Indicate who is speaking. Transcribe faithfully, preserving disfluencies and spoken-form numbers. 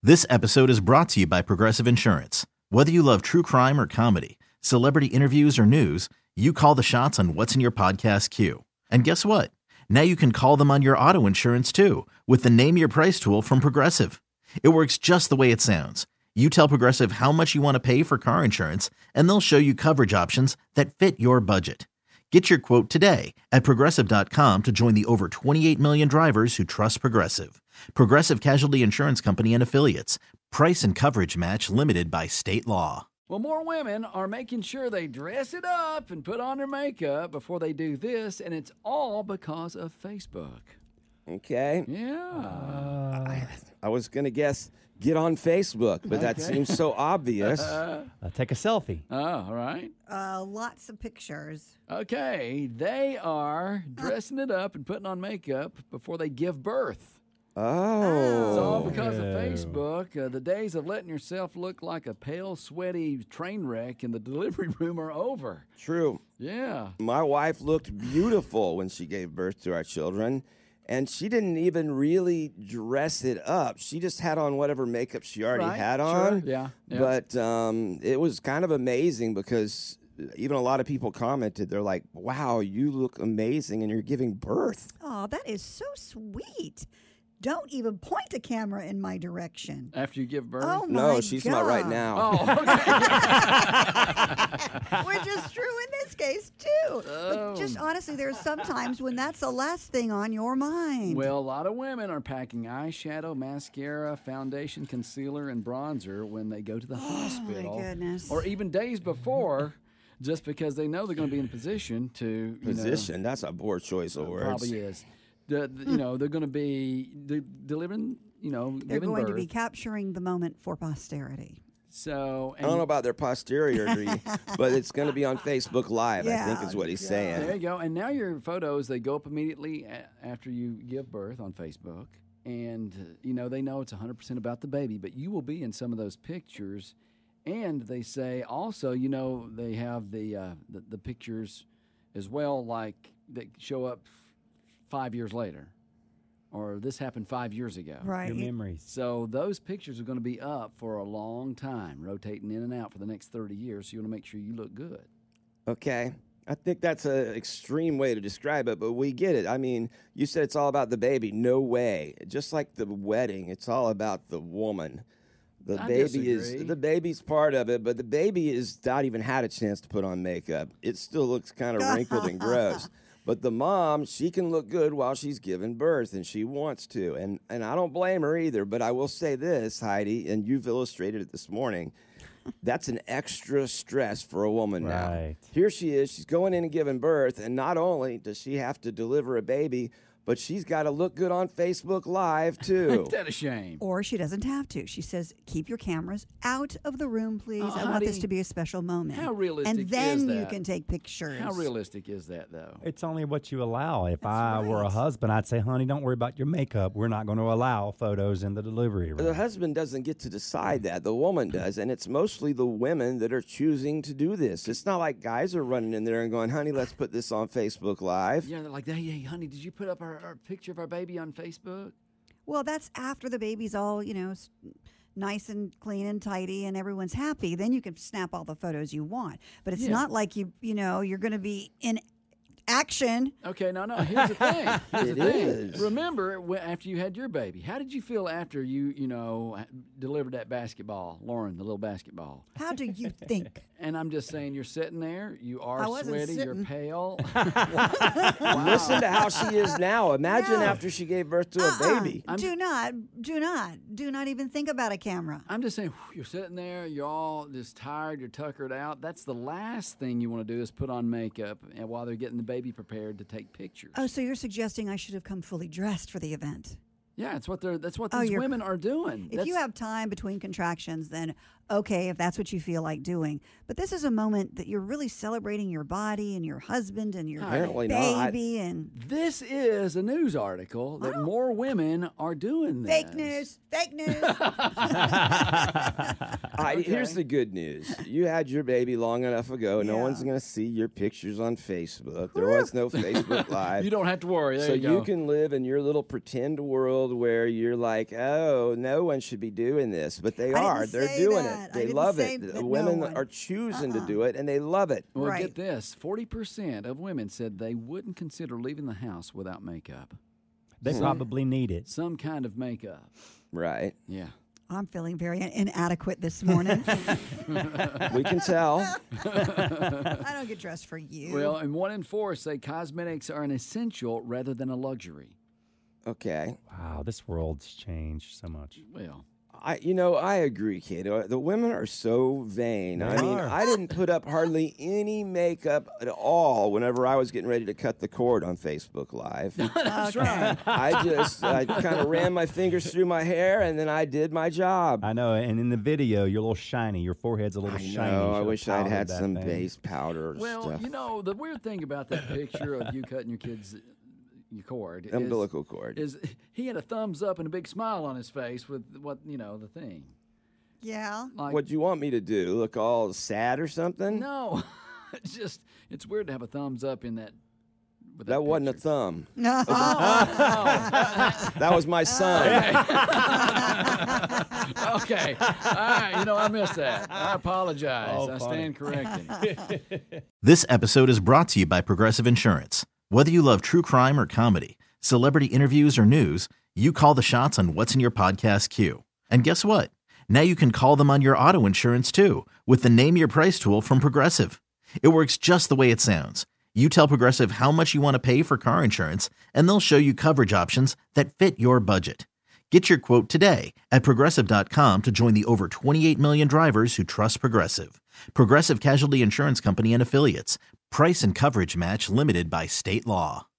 Speaker 1: This episode is brought to you by Progressive Insurance. Whether you love true crime or comedy, celebrity interviews or news, you call the shots on what's in your podcast queue. And guess what? Now you can call them on your auto insurance too with the Name Your Price tool from Progressive. It works just the way it sounds. You tell Progressive how much you want to pay for car insurance, and they'll show you coverage options that fit your budget. Get your quote today at Progressive dot com to join the over twenty-eight million drivers who trust Progressive. Progressive Casualty Insurance Company and Affiliates. Price and coverage match limited by state law.
Speaker 2: Well, more women are making sure they dress it up and put on their makeup before they do this, and it's all because of Facebook.
Speaker 3: Okay.
Speaker 2: Yeah.
Speaker 3: Uh, I, I was going to guess get on Facebook, but that
Speaker 2: Okay.
Speaker 3: seems so obvious.
Speaker 4: Uh, take a selfie.
Speaker 2: Oh, all right.
Speaker 5: Uh, lots of pictures.
Speaker 2: Okay. They are dressing it up and putting on makeup before they give birth.
Speaker 3: Oh.
Speaker 2: It's all because
Speaker 4: no.
Speaker 2: of Facebook. Uh, the days of letting yourself look like a pale, sweaty train wreck in the delivery room are over.
Speaker 3: True.
Speaker 2: Yeah.
Speaker 3: My wife looked beautiful when she gave birth to our children, and she didn't even really dress it up. She just had on whatever makeup she already
Speaker 2: Right,
Speaker 3: had
Speaker 2: sure,
Speaker 3: on.
Speaker 2: yeah, yeah.
Speaker 3: But um, it was kind of amazing because even a lot of people commented, they're like, wow, you look amazing and you're giving birth.
Speaker 5: Oh, that is so sweet. Don't even point a camera in my direction.
Speaker 2: After you give birth?
Speaker 5: Oh, my
Speaker 3: No, she's not right
Speaker 5: God.
Speaker 3: now.
Speaker 2: Oh, okay.
Speaker 5: Which is true in this case, too.
Speaker 2: Oh.
Speaker 5: But just honestly, there's some times when that's the last thing on your mind.
Speaker 2: Well, a lot of women are packing eyeshadow, mascara, foundation, concealer, and bronzer when they go to the hospital.
Speaker 5: Oh, my goodness.
Speaker 2: Or even days before, just because they know they're going to be in a position to, you
Speaker 3: Position, that's a poor choice of
Speaker 2: know,
Speaker 3: words.
Speaker 2: probably is. The, the- you know, they're going to be de- delivering, you know,
Speaker 5: They're
Speaker 2: giving
Speaker 5: going
Speaker 2: birth.
Speaker 5: to be capturing the moment for posterity.
Speaker 2: So,
Speaker 3: I don't know about their posteriority, but it's going to be on Facebook Live, I
Speaker 5: Yeah,
Speaker 3: think is what he's
Speaker 5: yeah.
Speaker 3: saying.
Speaker 2: There you go. And now your photos, they go up immediately a- after you give birth on Facebook. And, uh, you know, they know it's one hundred percent about the baby, but you will be in some of those pictures. And they say also, you know, they have the, uh, the, the pictures as well, like that show up five years later. Or this happened five years ago.
Speaker 5: Right.
Speaker 4: Your memories.
Speaker 2: So those pictures are going to be up for a long time, rotating in and out for the next thirty years. So you want to make sure you look good.
Speaker 3: Okay. I think that's an extreme way to describe it, but we get it. I mean, you said it's all about the baby. No way. Just like the wedding, it's all about the woman. The
Speaker 2: I
Speaker 3: baby
Speaker 2: disagree.
Speaker 3: is the baby's part of it, but the baby is not even had a chance to put on makeup. It still looks kind of wrinkled and gross. But the mom, she can look good while she's giving birth, and she wants to. And and I don't blame her either, but I will say this, Heidi, and you've illustrated it this morning. That's an extra stress for a woman now.
Speaker 4: Right.
Speaker 3: Here she is. She's going in and giving birth, and not only does she have to deliver a baby, but she's got to look good on Facebook Live, too.
Speaker 2: Ain't that a shame?
Speaker 5: Or she doesn't have to. She says, keep your cameras out of the room, please.
Speaker 2: Oh,
Speaker 5: I want this
Speaker 2: honey,
Speaker 5: to be a special moment.
Speaker 2: how realistic
Speaker 5: And then
Speaker 2: is
Speaker 5: you
Speaker 2: that?
Speaker 5: can take pictures.
Speaker 2: How realistic is that, though?
Speaker 4: It's only what you allow. If
Speaker 5: That's
Speaker 4: I were a
Speaker 5: right.
Speaker 4: husband, I'd say, honey, don't worry about your makeup. We're not going to allow photos in the delivery room.
Speaker 3: The husband doesn't get to decide that. The woman does, and it's mostly the women that are choosing to do this. It's not like guys are running in there and going, honey, let's put this on Facebook Live.
Speaker 2: Yeah, they're like, hey, hey, honey, did you put up our, our picture of our baby on Facebook?
Speaker 5: Well, that's after the baby's all, you know, s- nice and clean and tidy and everyone's happy. Then you can snap all the photos you want. But it's
Speaker 2: Yeah.
Speaker 5: not like you, you know, you're going to be in action.
Speaker 2: Okay, no, no. Here's the thing. Here's
Speaker 3: It
Speaker 2: the thing.
Speaker 3: is.
Speaker 2: Remember when, after you had your baby, how did you feel after you, you know, delivered that basketball, Lauren, the little basketball?
Speaker 5: How do you think?
Speaker 2: And I'm just saying, you're sitting there, you are
Speaker 5: I wasn't
Speaker 2: sweaty, you're
Speaker 5: sitting.
Speaker 2: pale.
Speaker 3: Listen to how she is now. Imagine
Speaker 5: No.
Speaker 3: after she gave birth to
Speaker 5: Uh-uh.
Speaker 3: a baby.
Speaker 2: I'm-
Speaker 5: do not, do not, do not even think about a camera.
Speaker 2: I'm just saying, whew, you're sitting there, you're all just tired, you're tuckered out. That's the last thing you want to do is put on makeup and while they're getting the baby prepared to take pictures.
Speaker 5: Oh, so you're suggesting I should have come fully dressed for the event?
Speaker 2: Yeah, that's what they're. That's what
Speaker 5: Oh,
Speaker 2: these
Speaker 5: you're-
Speaker 2: women are doing.
Speaker 5: If you
Speaker 2: That's-
Speaker 5: have time between contractions, then okay, if that's what you feel like doing. But this is a moment that you're really celebrating your body and your husband and your
Speaker 3: Apparently not. I-
Speaker 5: baby and
Speaker 2: This is a news article that
Speaker 5: Oh.
Speaker 2: more women are doing this.
Speaker 5: fake news, fake news.
Speaker 3: I right,
Speaker 2: Okay.
Speaker 3: here's the good news. You had your baby long enough ago. No
Speaker 5: Yeah.
Speaker 3: one's going to see your pictures on Facebook. There was no Facebook Live.
Speaker 2: You don't have to worry. There
Speaker 3: so
Speaker 2: you go.
Speaker 3: you can live in your little pretend world where you're like, oh, no one should be doing this, but they
Speaker 5: I didn't
Speaker 3: are. They're
Speaker 5: say
Speaker 3: doing
Speaker 5: that.
Speaker 3: it.
Speaker 5: I
Speaker 3: They
Speaker 5: didn't
Speaker 3: love
Speaker 5: say
Speaker 3: it.
Speaker 5: that
Speaker 3: The
Speaker 5: no
Speaker 3: women
Speaker 5: one.
Speaker 3: are choosing
Speaker 5: Uh-uh.
Speaker 3: to do it, and they love it.
Speaker 2: Well,
Speaker 5: Right.
Speaker 2: get this: forty percent of women said they wouldn't consider leaving the house without makeup,
Speaker 4: They probably need it.
Speaker 2: some kind of makeup.
Speaker 3: Right.
Speaker 2: Yeah.
Speaker 5: I'm feeling very inadequate this morning.
Speaker 3: We can tell.
Speaker 5: I don't get dressed for you.
Speaker 2: Well, and one in four say cosmetics are an essential rather than a luxury.
Speaker 3: Okay.
Speaker 4: Wow, this world's changed so much.
Speaker 2: Well,
Speaker 3: I, you know, I agree, Kate. Uh, The women are so vain. I
Speaker 4: They
Speaker 3: mean,
Speaker 4: are.
Speaker 3: I didn't put up hardly any makeup at all whenever I was getting ready to cut the cord on Facebook Live.
Speaker 2: that's right.
Speaker 3: I just, I kind of ran my fingers through my hair, and then I did my job.
Speaker 4: I know, and in the video, you're a little shiny. Your forehead's a little
Speaker 3: I
Speaker 4: shiny.
Speaker 3: know.
Speaker 4: You
Speaker 3: I
Speaker 4: should've
Speaker 3: wish I'd
Speaker 4: powdered
Speaker 3: had
Speaker 4: that
Speaker 3: some
Speaker 4: thing.
Speaker 3: base powder or
Speaker 2: Well,
Speaker 3: stuff.
Speaker 2: you know, the weird thing about that picture of you cutting your kid's your cord is,
Speaker 3: Umbilical cord.
Speaker 2: is he had a thumbs up and a big smile on his face with what you know the thing.
Speaker 5: yeah.
Speaker 2: Like,
Speaker 3: What do you want me to do? Look all sad or something?
Speaker 2: no, it's just it's weird to have a thumbs up in that. With
Speaker 3: That wasn't a
Speaker 2: picture.
Speaker 3: thumb.
Speaker 5: No.
Speaker 3: That was my son.
Speaker 2: Okay, all right. You know, I missed that. I apologize.
Speaker 4: Oh,
Speaker 2: I
Speaker 4: funny.
Speaker 2: stand corrected.
Speaker 1: This episode is brought to you by Progressive Insurance. Whether you love true crime or comedy, celebrity interviews or news, you call the shots on what's in your podcast queue. And guess what? Now you can call them on your auto insurance too with the Name Your Price tool from Progressive. It works just the way it sounds. You tell Progressive how much you want to pay for car insurance, and they'll show you coverage options that fit your budget. Get your quote today at Progressive dot com to join the over twenty-eight million drivers who trust Progressive. Progressive Casualty Insurance Company and Affiliates. Price and coverage match limited by state law.